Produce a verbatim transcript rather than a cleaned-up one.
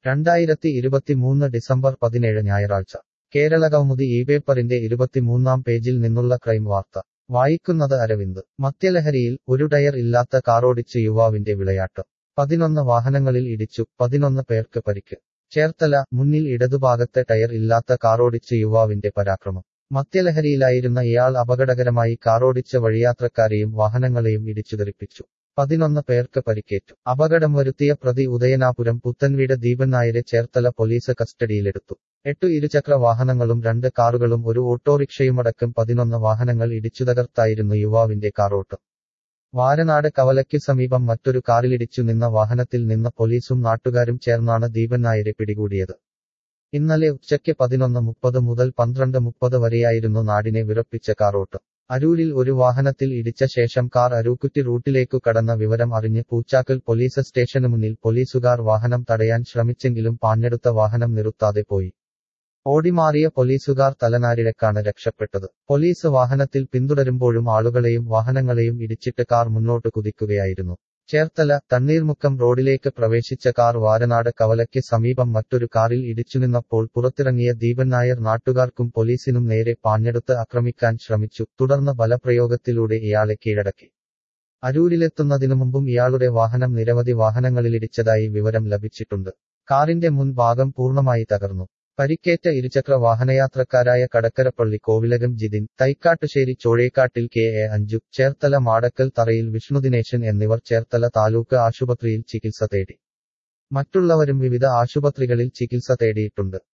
രണ്ടായിരത്തി ഇരുപത്തിമൂന്ന് ഡിസംബർ പതിനേഴ് ഞായറാഴ്ച കേരളകൗമുദി ഈ പേപ്പറിന്റെ ഇരുപത്തിമൂന്നാം പേജിൽ നിന്നുള്ള ക്രൈം വാർത്ത വായിക്കുന്നത് അരവിന്ദ് മദ്യലഹരിയിൽ ഒരു ടയർ ഇല്ലാത്ത കാറോടിച്ച് യുവാവിന്റെ വിളയാട്ട് പതിനൊന്ന് വാഹനങ്ങളിൽ ഇടിച്ചു പതിനൊന്ന് പേർക്ക് പരിക്ക് ചേർത്തല മുന്നിൽ ഇടതുഭാഗത്തെ ടയർ ഇല്ലാത്ത കാറോടിച്ച് യുവാവിന്റെ പരാക്രമം മദ്യലഹരിയിലായിരുന്ന ഇയാൾ അപകടകരമായി കാറോടിച്ച വഴിയാത്രക്കാരെയും വാഹനങ്ങളെയും ഇടിച്ചുതെറിപ്പിച്ചു പതിനൊന്ന് പേർക്ക് പരിക്കേറ്റു അപകടം വരുത്തിയ പ്രതി ഉദയനാപുരം പുത്തൻവീട് ദീപൻ നായരെ ചേർത്തല പോലീസ് കസ്റ്റഡിയിലെടുത്തു എട്ടു ഇരുചക്ര വാഹനങ്ങളും രണ്ട് കാറുകളും ഒരു ഓട്ടോറിക്ഷയുമടക്കം പതിനൊന്ന് വാഹനങ്ങൾ ഇടിച്ചുതകർത്തായിരുന്നു യുവാവിന്റെ കാറോട്ടം വാരനാട് കവലയ്ക്കു സമീപം മറ്റൊരു കാറിലിടിച്ചു നിന്ന വാഹനത്തിൽ നിന്ന് പോലീസും നാട്ടുകാരും ചേർന്നാണ് ദീപൻ നായരെ പിടികൂടിയത് ഇന്നലെ ഉച്ചയ്ക്ക് പതിനൊന്ന് മുപ്പത് മുതൽ പന്ത്രണ്ട് മുപ്പത് വരെയായിരുന്നു നാടിനെ വിറപ്പിച്ച കാറോട്ടം അരൂരിൽ ഒരു വാഹനത്തിൽ ഇടിച്ച ശേഷം കാർ അരൂക്കുറ്റി റൂട്ടിലേക്കു കടന്ന വിവരം അറിഞ്ഞ് പൂച്ചാക്കൽ പോലീസ് സ്റ്റേഷനു മുന്നിൽ പോലീസുകാർ വാഹനം തടയാൻ ശ്രമിച്ചെങ്കിലും പാഞ്ഞെടുത്ത വാഹനം നിർത്താതെ പോയി ഓടിമാറിയ പോലീസുകാർ തലനാരിഴക്കാണ് രക്ഷപ്പെട്ടത് പോലീസ് വാഹനത്തിൽ പിന്തുടരുമ്പോഴും ആളുകളെയും വാഹനങ്ങളെയും ഇടിച്ചിട്ട് കാർ മുന്നോട്ട് കുതിക്കുകയായിരുന്നു ചേർത്തല തണ്ണീർമുക്കം റോഡിലേക്ക് പ്രവേശിച്ച കാർ വാരനാട് കവലയ്ക്ക് സമീപം മറ്റൊരു കാറിൽ ഇടിച്ചുനിന്നപ്പോൾ പുറത്തിറങ്ങിയ ദീപൻ നായർ നാട്ടുകാർക്കും പോലീസിനും നേരെ പാഞ്ഞെടുത്ത് ആക്രമിക്കാൻ ശ്രമിച്ചു തുടർന്ന് ബലപ്രയോഗത്തിലൂടെ ഇയാളെ കീഴടക്കി അരൂരിലെത്തുന്നതിനു മുമ്പും ഇയാളുടെ വാഹനം നിരവധി വാഹനങ്ങളിലിടിച്ചതായി വിവരം ലഭിച്ചിട്ടുണ്ട് കാറിന്റെ മുൻഭാഗം പൂർണ്ണമായി തകർന്നു പരിക്കേറ്റ ഇരുചക്ര വാഹനയാത്രക്കാരായ കടക്കരപ്പള്ളി കോവിലകം ജിതിൻ തൈക്കാട്ടുശ്ശേരി ചോഴേക്കാട്ടിൽ കെ എ അഞ്ജു ചേർത്തല മാടക്കൽ തറയിൽ വിഷ്ണുദിനേശൻ എന്നിവർ ചേർത്തല താലൂക്ക് ആശുപത്രിയിൽ ചികിത്സ തേടി മറ്റുള്ളവരും വിവിധ ആശുപത്രികളിൽ ചികിത്സ തേടിയിട്ടുണ്ട്